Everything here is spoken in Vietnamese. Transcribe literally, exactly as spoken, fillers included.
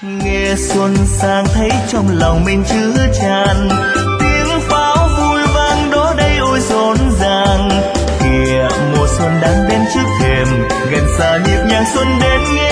nghe xuân sang thấy trong lòng mình chứa tràn tiếng pháo vui vang đó đây ôi rộn ràng kìa mùa xuân đang đến trước thềm gần xa nhịp nhàng xuân đến nghe